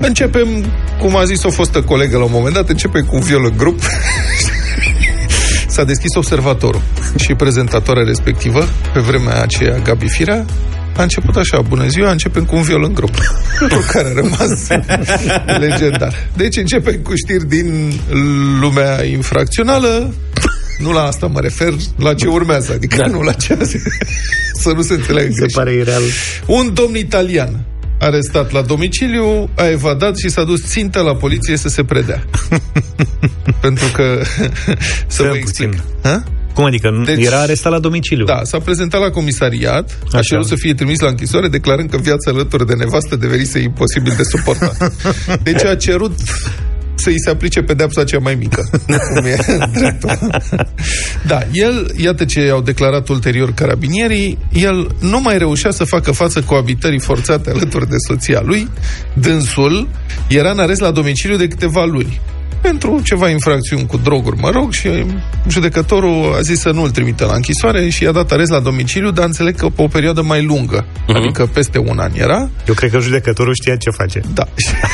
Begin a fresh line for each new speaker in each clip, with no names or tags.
Începem, cum a zis o fostă colegă la un moment dat, începem cu un viol în grup. S-a deschis Observatorul și prezentatoarea respectivă, pe vremea aceea Gabi Firea, a început așa: bună ziua, începem cu un viol în grup. Lucru care a rămas legendar. Deci începem cu știri din lumea infracțională. Nu la asta mă refer, la ce urmează, adică nu la ce să nu se înțeleagă greșit.
Se pare ireal.
Un domn italian arestat la domiciliu a evadat și s-a dus țintă la poliție să se predea. Pentru că să vă explic.
Cum adică? Deci, era arestat la domiciliu?
Da, s-a prezentat la comisariat, a cerut să fie trimis la închisoare, declarând că viața alături de nevastă devenise imposibil de suportat. Deci a cerut să-i se aplice pedeapsa cea mai mică. Cum e dreptul. Da, el, iată ce au declarat ulterior carabinierii, el nu mai reușea să facă față coabitării forțate alături de soția lui. Dânsul era în arest la domiciliu de câteva luni pentru ceva infracțiuni cu droguri, mă rog, și judecătorul a zis să nu îl trimită la închisoare și i-a dat arest la domiciliu, dar înțeleg că pe o perioadă mai lungă, adică peste un an era.
Eu cred că judecătorul știa ce face.
Da.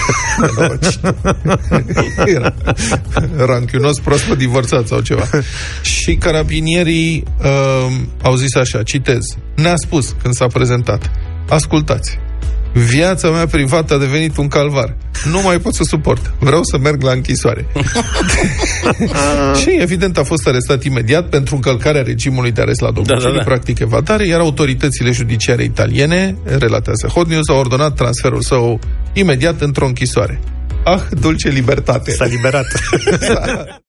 Era ranchiunos, proaspăt divorțat sau ceva. Și carabinierii au zis așa, citez: ne-a spus când s-a prezentat: ascultați, viața mea privată a devenit un calvar. Nu mai pot să suport. Vreau să merg la închisoare. Și evident a fost arestat imediat pentru încălcarea regimului de arest la domiciliu, practic evadare, iar autoritățile judiciare italiene, relatează Hot News, au ordonat transferul său imediat într-o închisoare. Ah, dulce libertate!
S-a liberat!